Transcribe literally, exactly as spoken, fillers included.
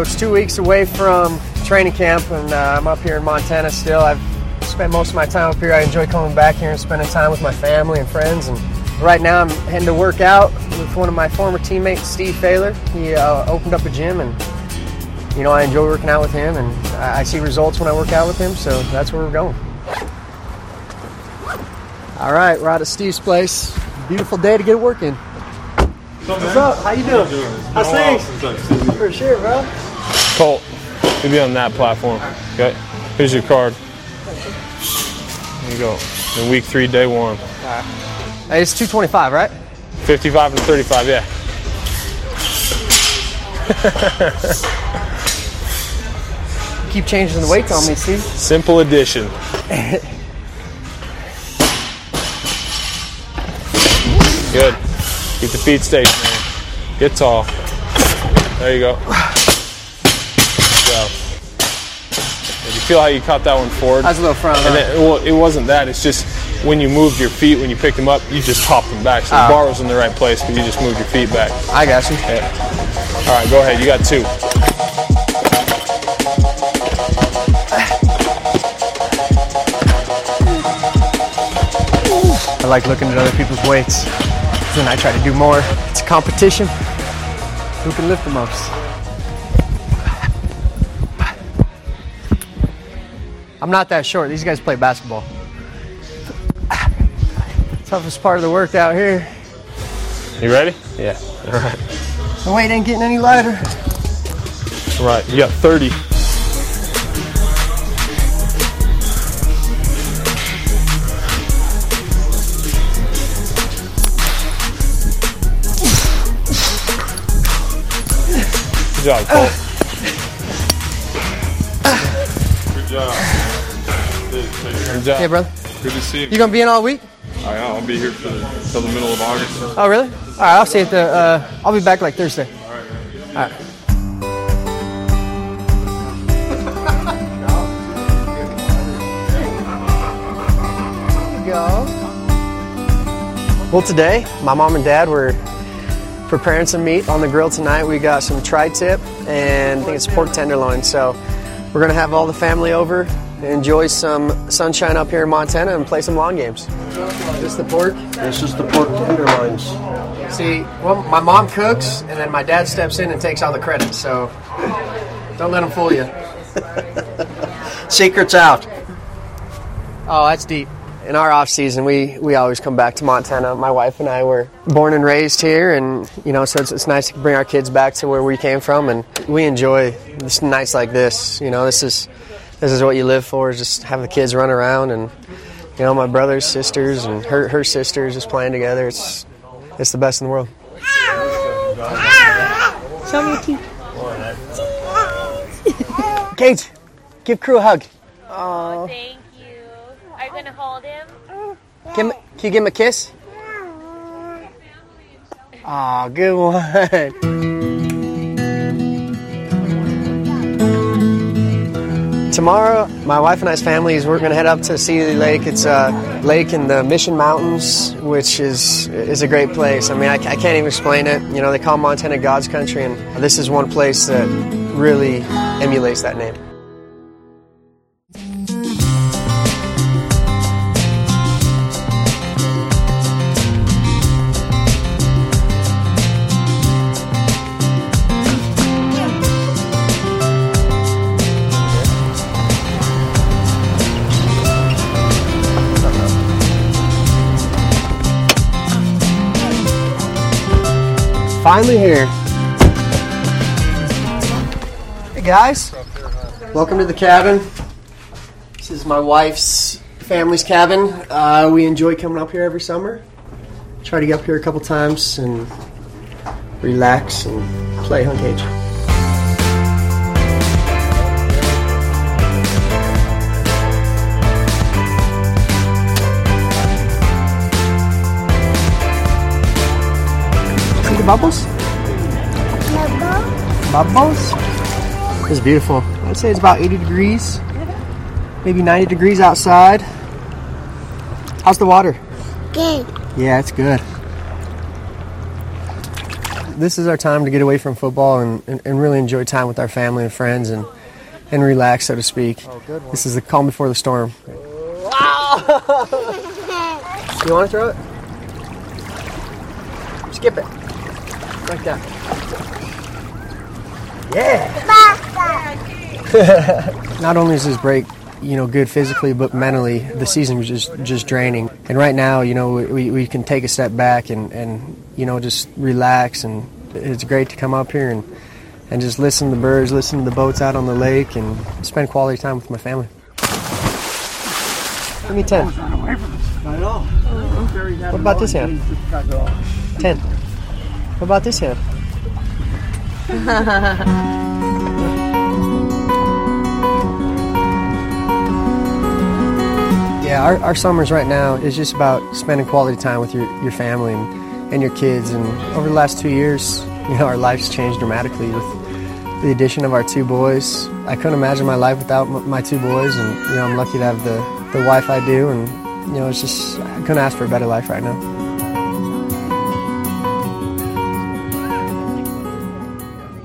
it's two weeks away from training camp, and uh, I'm up here in Montana still. I've spent most of my time up here. I enjoy coming back here and spending time with my family and friends. And right now I'm heading to work out with one of my former teammates, Steve Failer. He uh, opened up a gym, and you know, I enjoy working out with him, and I see results when I work out with him, so that's where we're going. All right, we're out at Steve's place. Beautiful day to get working. What's up, What's up? How you doing? doing? How's things? For sure, bro. Colt, you'll be on that platform. Okay, here's your card. There you go. In week three, day one. All right. Hey, it's two twenty-five, right? fifty-five and thirty-five, yeah. Keep changing the weights on me, Steve. Simple addition. Good. Keep the feet stationary. Get tall. There you go. Good job. Did you feel how you caught that one forward? I was a little front. And it, well, it wasn't that. It's just when you moved your feet, when you picked them up, you just popped them back. So the oh. bar was in the right place, but you just moved your feet back. I got you. Yeah. All right, go ahead. You got two. I like looking at other people's weights. Then I try to do more. It's a competition. Who can lift the most? I'm not that short. These guys play basketball. Toughest part of the workout here. You ready? Yeah. All right. The weight ain't getting any lighter. All right. You got thirty. Good job, Cole. Good job. Good job. Hey, brother. Good to see you. You gonna be in all week? I, I'll be here for the, till the middle of August. Oh, really? All right, I'll see you at the. Uh, I'll be back like Thursday. All right. All right. Go. Well, today, my mom and dad were preparing some meat on the grill tonight. We got some tri-tip and I think it's pork tenderloin. So we're going to have all the family over, enjoy some sunshine up here in Montana, and play some lawn games. Is this the pork? This is the pork tenderloins. See, well, my mom cooks, and then my dad steps in and takes all the credit. So don't let him fool you. Secret's out. Oh, that's deep. In our off season, we, we always come back to Montana. My wife and I were born and raised here, and you know, so it's, it's nice to bring our kids back to where we came from, and we enjoy this nights like this. You know, this is this is what you live for, is just have the kids run around, and you know, my brother's sisters and her her sisters just playing together. It's it's the best in the world. Show me your teeth. Gage, give Crew a hug. Oh, thank you. Are you going to hold him? Give him, can you give him a kiss? Aw, oh, good one. Tomorrow, my wife and I's families, we're going to head up to Sealy Lake. It's a lake in the Mission Mountains, which is is a great place. I mean, I, I can't even explain it. You know, they call Montana God's country, and this is one place that really emulates that name. Finally here. Hey guys, welcome to the cabin. This is my wife's family's cabin. Uh, we enjoy coming up here every summer. Try to get up here a couple times and relax and play Hunt Cage. See the bubbles? Bubbles? It's beautiful. I'd say it's about eighty degrees, maybe ninety degrees outside. How's the water? Good. Yeah, it's good. this is our time to get away from football and, and, and really enjoy time with our family and friends and, and relax, so to speak. Oh, good one. This is the calm before the storm. Wow! You want to throw it? Skip it. Like that. Yeah! Not only is this break, you know, good physically, but mentally, the season was just, just draining. And right now, you know, we, we can take a step back and, and, you know, just relax. And it's great to come up here and, and just listen to the birds, listen to the boats out on the lake, and spend quality time with my family. Give me ten. What about this hand? ten. What about this hand? Yeah, our, our summers right now is just about spending quality time with your, your family and, and your kids. And over the last two years, you know, our life's changed dramatically with the addition of our two boys. I couldn't imagine my life without m- my two boys, and you know, I'm lucky to have the, the wife I do, and you know, it's just I couldn't ask for a better life right now.